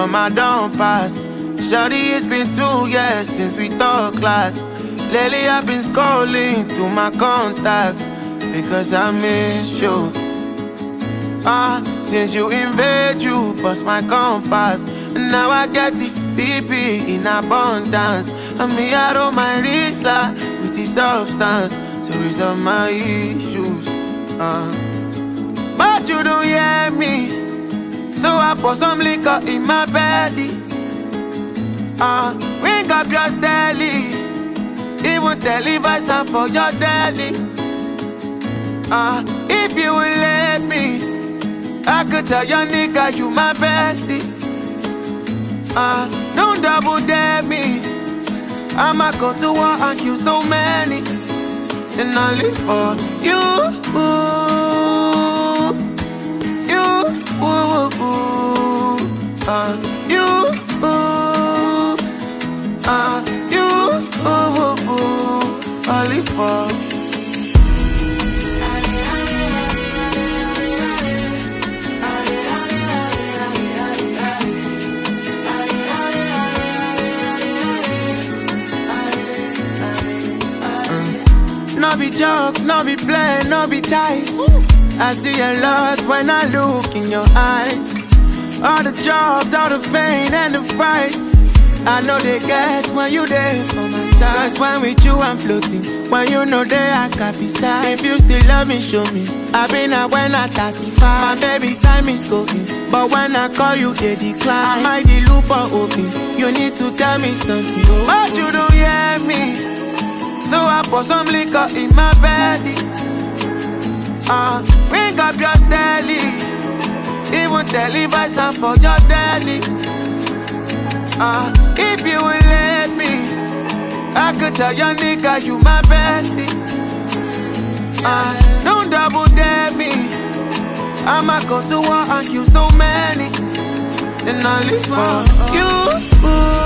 summer don't pass. Shawty, it's been 2 years since we taught class. Lately I've been scrolling through my contacts because I miss you. Since you invade, you bust my compass. And now I get it, BP in abundance. And me out of my wrist like with the substance to resolve my issues. But you don't hear me, so I pour some liquor in my belly. Ring up your celly, even televise and for your deli. If you will let me, I could tell your nigga you my bestie. Don't double dare me, I'ma go to war and kill so many. And I live for you, I live for. No be joke, no be play, no be choice. I see a lot when I look in your eyes. All the jobs, all the pain and the fights, I know they get when you there for my side. Cause when with you I'm floating, when you know they I can't be sad. If you still love me, show me. I've been out when I'm 35. My baby time is going, but when I call you they decline. I might be look for open, you need to tell me something. But you don't hear me, so I pour some liquor in my belly. Ring up your celly, even televise and for your deli. If you will let me, I could tell your nigga you my bestie. Don't double dare me, I'ma go to war and kill so many. And I live for you.